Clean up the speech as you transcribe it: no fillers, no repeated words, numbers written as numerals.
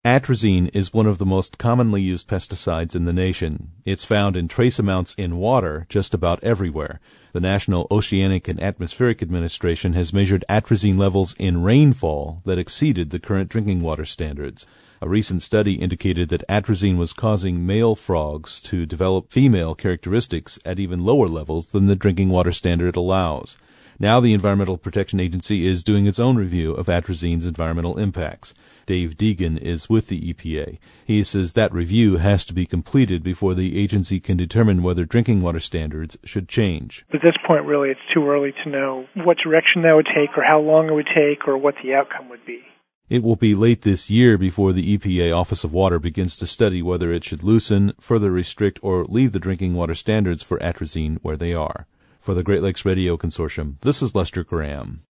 Atrazine is one of the most commonly used pesticides in the nation. It's found in trace amounts in water just about everywhere. The National Oceanic and Atmospheric Administration has measured atrazine levels in rainfall that exceeded the current drinking water standards. A recent study indicated that atrazine was causing male frogs to develop female characteristics at even lower levels than the drinking water standard allows. Now the Environmental Protection Agency is doing its own review of atrazine's environmental impacts. Dave Deegan is with the EPA. He says that review has to be completed before the agency can determine whether drinking water standards should change. At this point, really, it's too early to know what direction that would take or how long it would take or what the outcome would be. It will be late this year before the EPA Office of Water begins to study whether it should loosen, further restrict, or leave the drinking water standards for atrazine where they are. For the Great Lakes Radio Consortium, this is Lester Graham.